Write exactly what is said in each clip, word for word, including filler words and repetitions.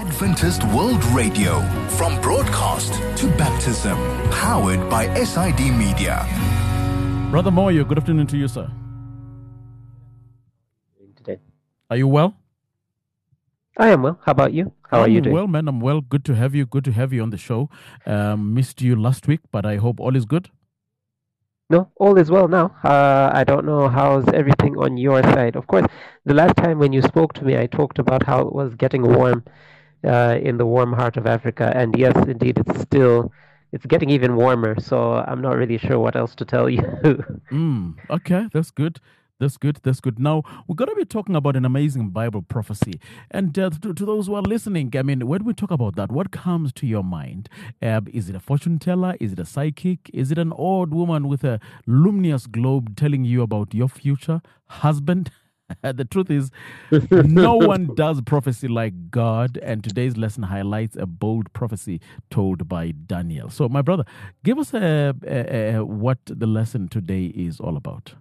Adventist World Radio, from broadcast to baptism, powered by S I D Media. Brother Moyo, good afternoon to you, sir. Today. Are you well? I am well. How about you? How I'm are you doing? well, man. I'm well. Good to have you. Good to have you on the show. Um, missed you last week, but I hope all is good. No, all is well now. Uh, I don't know how's everything on your side. Of course, the last time when you spoke to me, I talked about how it was getting warm uh, in the warm heart of Africa. And yes, indeed, it's still, it's getting even warmer. So I'm not really sure what else to tell you. mm, okay, that's good. That's good. That's good. Now, we're going to be talking about an amazing Bible prophecy. And uh, to, to those who are listening, I mean, when we talk about that, what comes to your mind? Uh, is it a fortune teller? Is it a psychic? Is it an old woman with a luminous globe telling you about your future husband? The truth is, no one does prophecy like God. And today's lesson highlights a bold prophecy told by Daniel. So, my brother, give us a, a, a, what the lesson today is all about.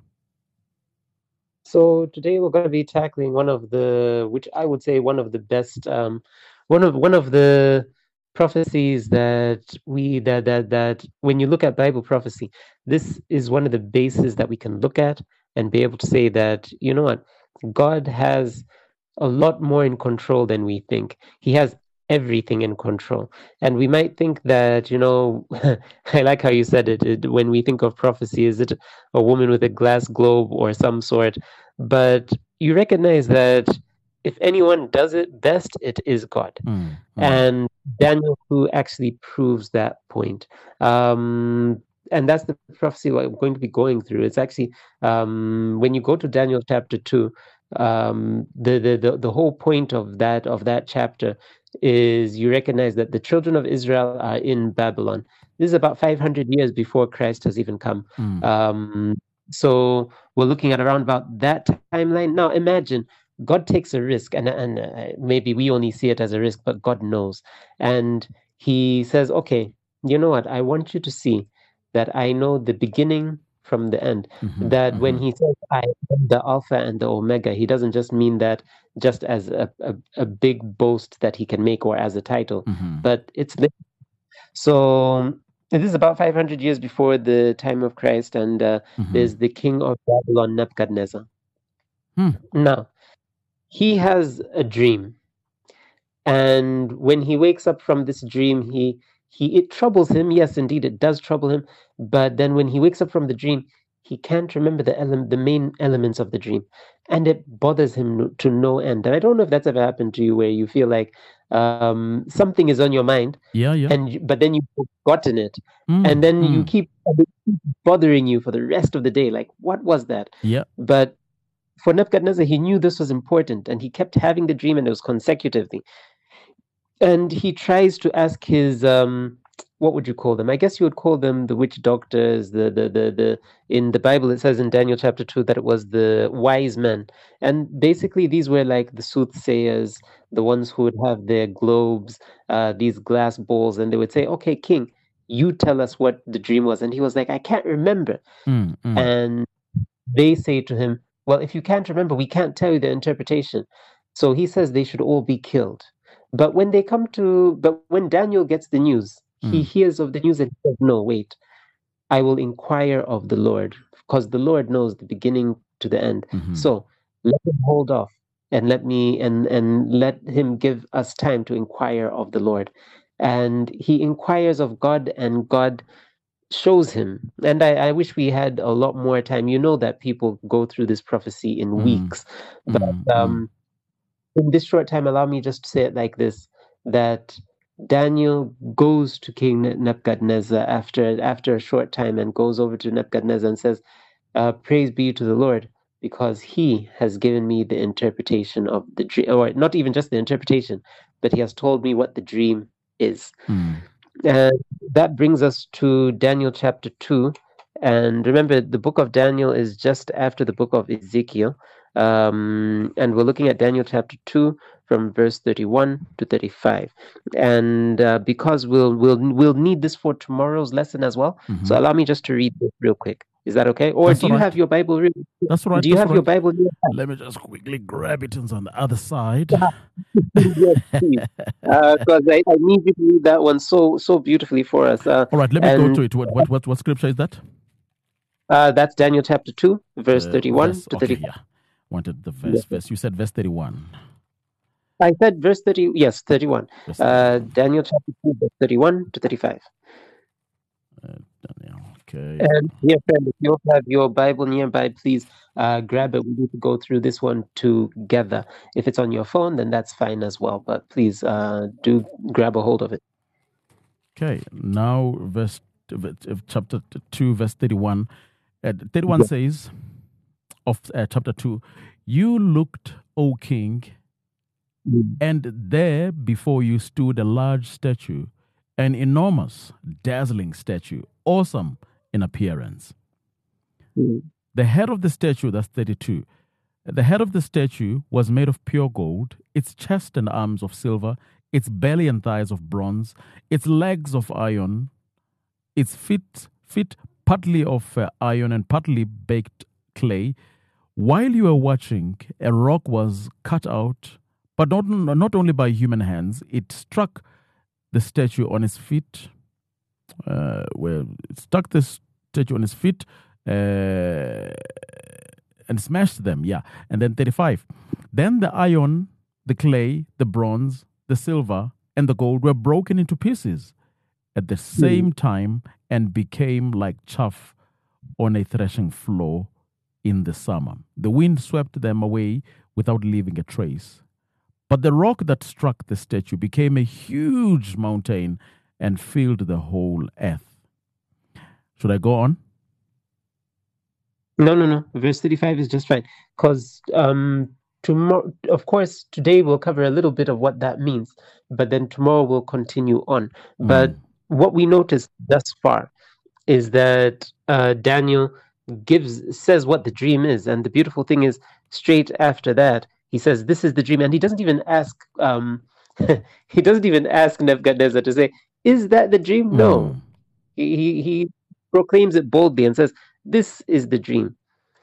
So today we're going to be tackling one of the, which I would say one of the best, um, one of one of the prophecies that we that that that when you look at Bible prophecy, this is one of the bases that we can look at and be able to say that, you know what, God has a lot more in control than we think. He has everything in control. And we might think that, you know, I like how you said it, it, when we think of prophecy, is it a woman with a glass globe or some sort? But you recognize that if anyone does it best, it is God. Mm, mm. And Daniel two actually proves that point. Um, and that's the prophecy we're going to be going through. It's actually, um, when you go to Daniel chapter two, um, the, the, the, the whole point of that, of that chapter is you recognize that the children of Israel are in Babylon. This is about five hundred years before Christ has even come. Mm. Um, so we're looking at around about that timeline. Now imagine God takes a risk, and, and uh, maybe we only see it as a risk, but God knows. And he says, okay, you know what? I want you to see that I know the beginning from the end. Mm-hmm, that mm-hmm. when he says I am the Alpha and the Omega, he doesn't just mean that just as a, a, a big boast that he can make or as a title, Mm-hmm. but it's so this is about five hundred years before the time of Christ, and uh, Mm-hmm. there's the king of Babylon, Nebuchadnezzar. Hmm. Now, he has a dream, and when he wakes up from this dream, he he it troubles him. Yes, indeed, it does trouble him. But then when he wakes up from the dream, he can't remember the ele- the main elements of the dream, and it bothers him to no end. And I don't know if that's ever happened to you, where you feel like um, something is on your mind, Yeah, yeah. and you- but then you've forgotten it, Mm, and then you mm. keep it keeps bothering you for the rest of the day. Like, what was that? Yeah. But for Nebuchadnezzar, he knew this was important, and he kept having the dream, and it was consecutively. And he tries to ask his um, what would you call them? I guess you would call them the witch doctors. The the the the in the Bible it says in Daniel chapter two that it was the wise men, and basically these were like the soothsayers, the ones who would have their globes, uh, these glass bowls, and they would say, "Okay, king, you tell us what the dream was." And he was like, "I can't remember." Mm, mm. And they say to him, "Well, if you can't remember, we can't tell you the interpretation." So he says they should all be killed. But when they come to, but when Daniel gets the news, he Mm. hears of the news and he says, "No, wait, I will inquire of the Lord, because the Lord knows the beginning to the end. Mhm. So let him hold off and let me and and let him give us time to inquire of the Lord." And he inquires of God, and God shows him. And I, I wish we had a lot more time. You know that people go through this prophecy in Mm. weeks, but Mm, um, in this short time, allow me just to say it like this: that Daniel goes to King Nebuchadnezzar after after a short time, and goes over to Nebuchadnezzar and says, uh, "Praise be to the Lord, because He has given me the interpretation of the dream, or not even just the interpretation, but He has told me what the dream is." mm. And that brings us to Daniel chapter two. And remember, the book of Daniel is just after the book of Ezekiel. Um, and we're looking at Daniel chapter two, from verse thirty-one to thirty-five. And uh, because we'll we'll we'll need this for tomorrow's lesson as well, Mhm. so allow me just to read this real quick. Is that okay? Or That's do all you right. have your Bible? Real That's all right. Do you that's have all your right. Bible? Nearby? Let me just quickly grab it. It's on the other side. Yes, please. Because I, I need you to read that one so so beautifully for us. Uh, All right, let me go and to it. What what what, what scripture is that? uh, that's Daniel chapter two, verse Uh, thirty-one verse, to okay, thirty-five. yeah. Wanted the verse. Yes. Verse. You said verse thirty-one. I said verse thirty. Yes, thirty-one. Verse Uh, thirty-one. Daniel chapter two, verse thirty-one to thirty-five. Uh, Daniel. Okay. And dear friend, if you have your Bible nearby, please uh, grab it. We need to go through this one together. If it's on your phone, then that's fine as well. But please uh, do grab a hold of it. Okay. Now, verse uh, chapter two, verse thirty-one. Uh, thirty-one Yeah. says of uh, chapter two, you looked, O king, Mm. and there before you stood a large statue, an enormous, dazzling statue, awesome in appearance. Mm. The head of the statue, that's thirty-two, the head of the statue was made of pure gold, its chest and arms of silver, its belly and thighs of bronze, its legs of iron, its feet, feet partly of uh, iron and partly baked clay. While you were watching, a rock was cut out, but not, not only by human hands. It struck the statue on its feet. Uh, well, it struck the statue on its feet uh, and smashed them. Yeah. And then thirty-five. Then the iron, the clay, the bronze, the silver, and the gold were broken into pieces at the same time and became like chaff on a threshing floor in the summer. The wind swept them away without leaving a trace. But the rock that struck the statue became a huge mountain and filled the whole earth. Should I go on? No, no, no. Verse thirty-five is just fine. Because um, tomorrow, of course, today we'll cover a little bit of what that means, but then tomorrow we'll continue on. But Mm. what we noticed thus far is that uh, Daniel gives says what the dream is, and the beautiful thing is, straight after that, he says, "This is the dream," and he doesn't even ask. Um, he doesn't even ask Nebuchadnezzar to say, "Is that the dream?" No, Mm. he he, he proclaims it boldly and says, "This is the dream."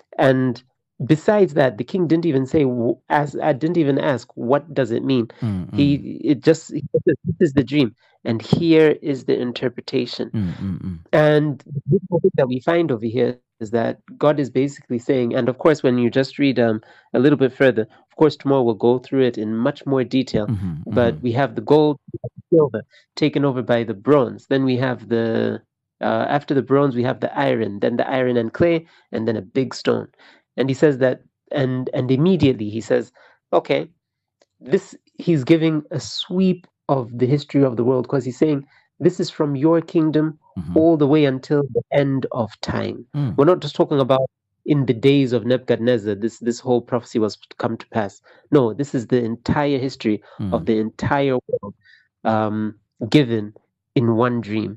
And besides that, the king didn't even say, w- as I didn't even ask, what does it mean? Mm, He mm, it just he says, this is the dream, and here is the interpretation. mm, mm, mm. And the beautiful thing that we find over here is that God is basically saying, and of course, when you just read um, a little bit further, of course, tomorrow we'll go through it in much more detail. Mhm, But mhm. we have the gold, we have the silver taken over by the bronze. Then we have the uh, after the bronze, we have the iron, then the iron and clay, and then a big stone. And he says that, and and immediately he says, okay, this he's giving a sweep of the history of the world because he's saying this is from your kingdom Mhm. all the way until the end of time. Mm. We're not just talking about in the days of Nebuchadnezzar, this this whole prophecy was to come to pass. No, this is the entire history of Mm. the entire world um, given in one dream.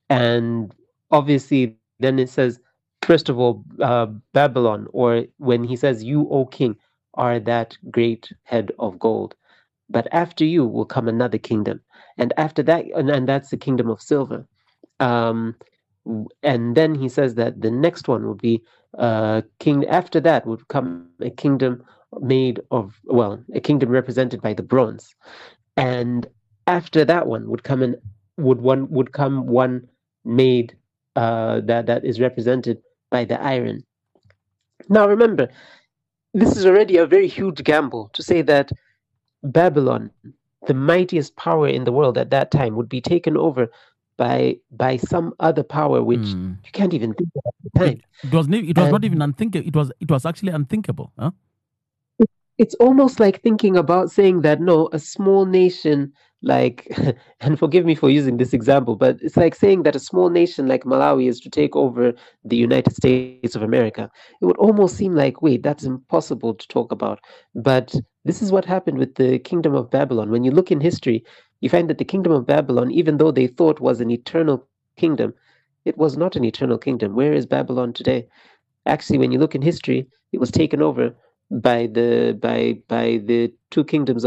And obviously, then it says, first of all, uh, Babylon, or when he says, "You, O king, are that great head of gold." But after you will come another kingdom, and after that, and, and that's the kingdom of silver. Um, w- and then he says that the next one would be uh, king. After that would come a kingdom made of well, a kingdom represented by the bronze, and after that one would come in would one would come one made uh, that that is represented by the iron. Now remember, this is already a very huge gamble to say that Babylon, the mightiest power in the world at that time, would be taken over by by some other power which Mm. you can't even think of at the time. It, it was ne- it was not And- even unthinkable. It was it was actually unthinkable. Huh? It's almost like thinking about saying that no, a small nation like, and forgive me for using this example, but it's like saying that a small nation like Malawi is to take over the United States of America. It would almost seem like, wait, that's impossible to talk about. But this is what happened with the kingdom of Babylon. When you look in history, you find that the kingdom of Babylon, even though they thought was an eternal kingdom, it was not an eternal kingdom. Where is Babylon today? Actually, when you look in history, it was taken over by the by by the two kingdoms of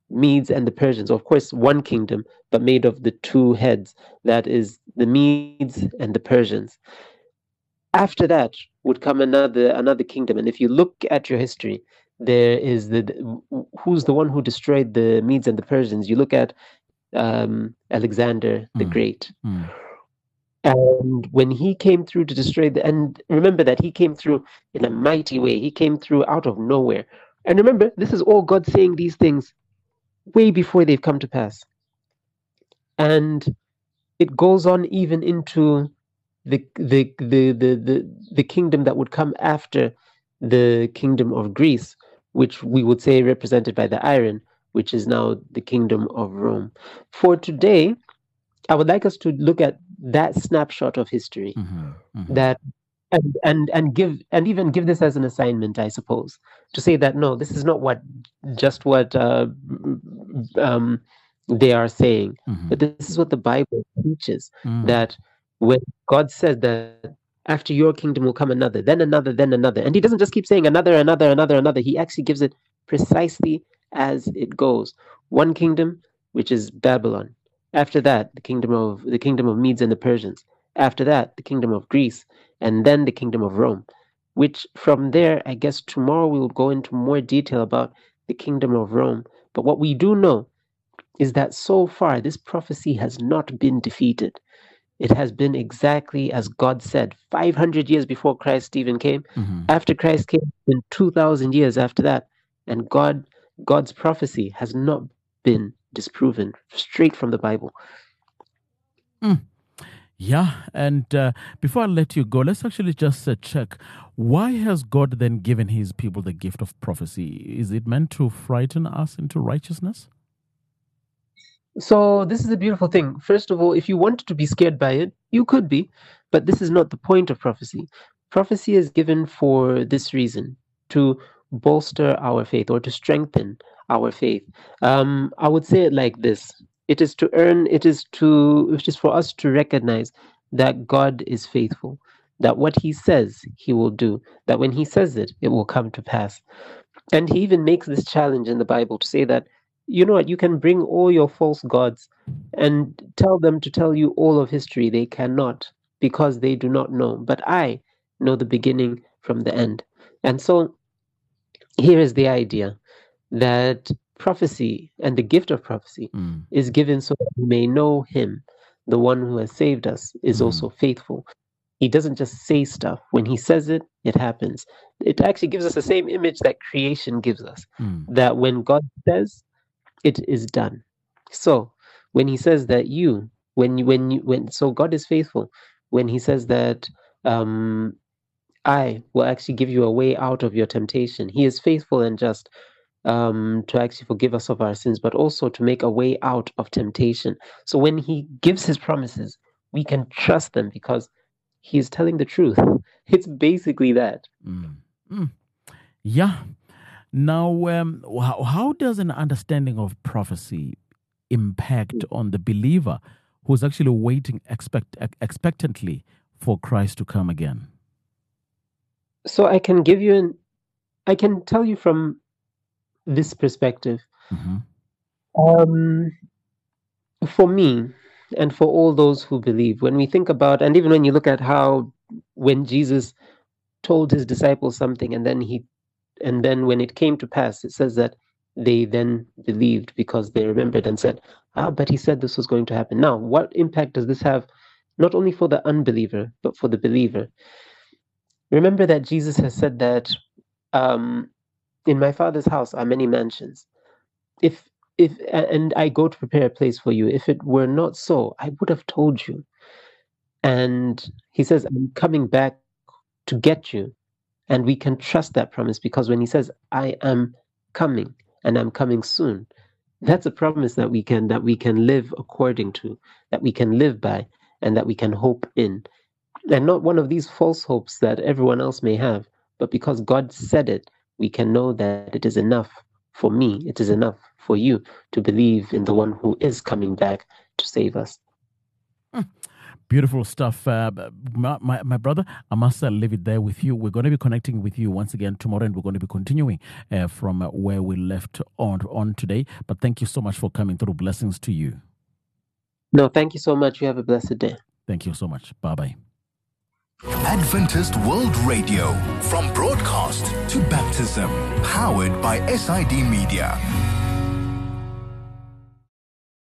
Medes and the Persians. Of course, one kingdom, but made of the two heads. That is the Medes and the Persians. After that would come another another kingdom. And if you look at your history, there is the who's the one who destroyed the Medes and the Persians. You look at um, Alexander the Mm. Great. Mm. And when he came through to destroy the, and remember that he came through in a mighty way. He came through out of nowhere. And remember, this is all God saying these things way before they've come to pass. And it goes on even into the the the the the, the kingdom that would come after the kingdom of Greece, which we would say represented by the iron, which is now the kingdom of Rome. For today, I would like us to look at that snapshot of history, Mhm. Mhm. that and and and give and even give this as an assignment, I suppose, to say that no, this is not what just what uh, um, they are saying, Mhm. but this is what the Bible teaches. Mm. That when God says that after your kingdom will come another, then another, then another, and He doesn't just keep saying another, another, another, another. He actually gives it precisely as it goes. One kingdom, which is Babylon. After that, the kingdom of the kingdom of Medes and the Persians. After that, the kingdom of Greece, and then the kingdom of Rome. Which from there, I guess tomorrow we will go into more detail about the kingdom of Rome. But what we do know is that so far this prophecy has not been defeated. It has been exactly as God said, five hundred years before Christ even came. Mhm. After Christ came, in two thousand years after that, and God, God's prophecy has not been disproven, straight from the Bible. Yeah, and uh, before I let you go, let's actually just uh, check. Why has God then given his people the gift of prophecy? Is it meant to frighten us into righteousness? So this is a beautiful thing. First of all, if you wanted to be scared by it, you could be, but this is not the point of prophecy. Prophecy is given for this reason, to bolster our faith or to strengthen our faith. Um, I would say it like this: it is to earn, it is to, it is for us to recognize that God is faithful, that what He says He will do, that when He says it, it will come to pass. And He even makes this challenge in the Bible to say that, you know what, you can bring all your false gods and tell them to tell you all of history. They cannot, because they do not know. But I know the beginning from the end. And so here is the idea that prophecy and the gift of prophecy Mm. is given so that we may know Him, the one who has saved us, is Mhm. also faithful. He doesn't just say stuff. When He says it, it happens. It actually gives us the same image that creation gives us, Mm. that when God says, it is done. So when He says that you, when you, when you, when, so God is faithful. When He says that um, I will actually give you a way out of your temptation, He is faithful and just um, to actually forgive us of our sins, but also to make a way out of temptation. So when He gives His promises, we can trust them because He is telling the truth. It's basically that. Mm. Mm. Yeah. Now, um, how, how does an understanding of prophecy impact on the believer who's actually waiting expect, ex- expectantly for Christ to come again? So I can give you an, I can tell you from this perspective. Mhm. Um, for me, and for all those who believe, when we think about, and even when you look at how when Jesus told His disciples something, and then he, and then when it came to pass, it says that they then believed because they remembered and said, "Ah, but He said this was going to happen." Now, what impact does this have, not only for the unbeliever but for the believer? Remember that Jesus has said that um, in my Father's house are many mansions. If if and I go to prepare a place for you. If it were not so, I would have told you. And He says, I'm coming back to get you. And we can trust that promise because when He says, I am coming and I'm coming soon, that's a promise that we can that we can live according to, that we can live by, and that we can hope in. And not one of these false hopes that everyone else may have, but because God said it, we can know that it is enough for me, it is enough for you to believe in the one who is coming back to save us. Beautiful stuff. Uh, my, my, my brother, I must uh, leave it there with you. We're going to be connecting with you once again tomorrow, and we're going to be continuing uh, from uh, where we left on, on today. But thank you so much for coming through. Blessings to you. No, thank you so much. You have a blessed day. Thank you so much. Bye-bye. Adventist World Radio, from broadcast to baptism, powered by S I D Media.